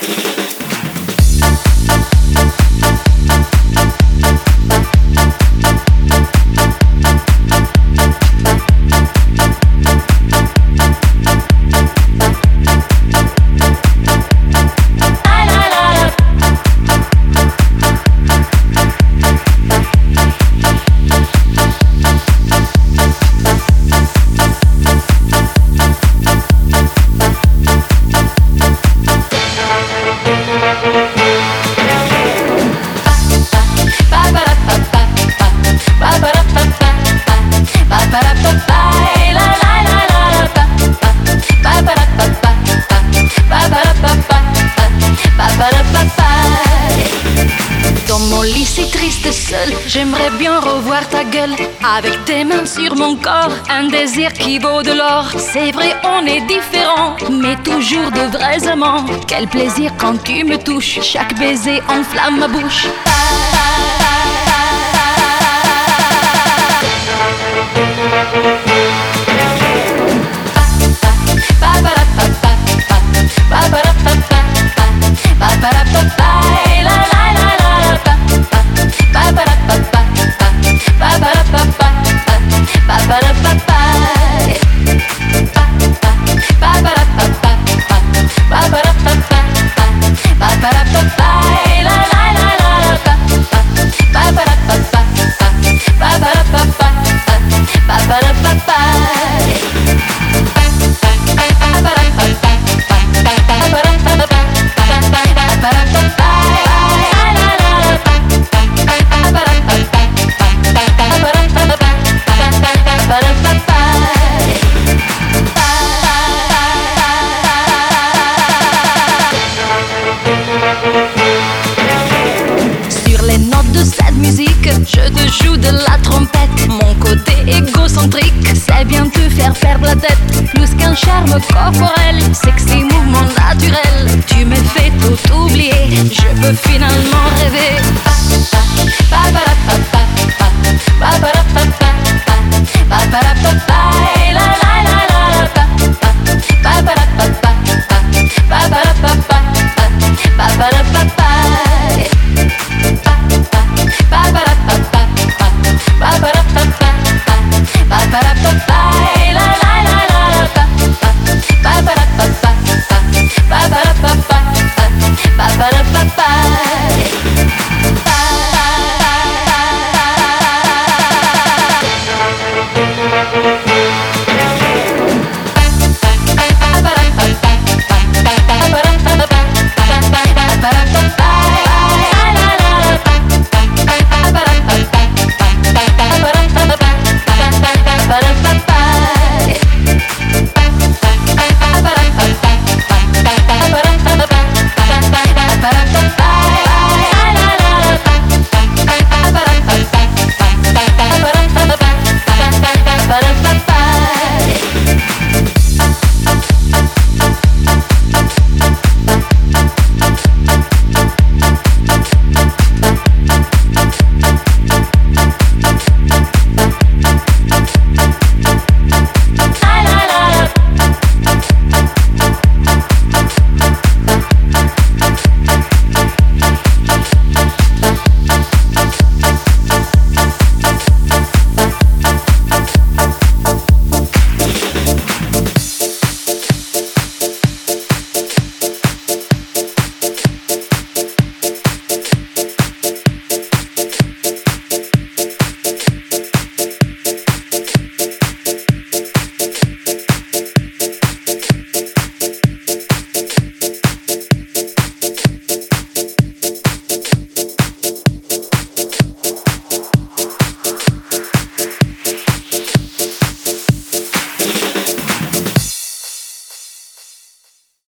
J'aimerais bien revoir ta gueule avec tes mains sur mon corps, un désir qui vaut de l'or. C'est vrai, on est différents, mais toujours de vrais amants. Quel plaisir quand tu me touches, chaque baiser enflamme ma bouche. Je te joue de la trompette, mon côté égocentrique sait bien te faire perdre la tête. Plus qu'un charme corporel, sexy mouvement naturel, tu me fais tout oublier, je peux finalement rêver.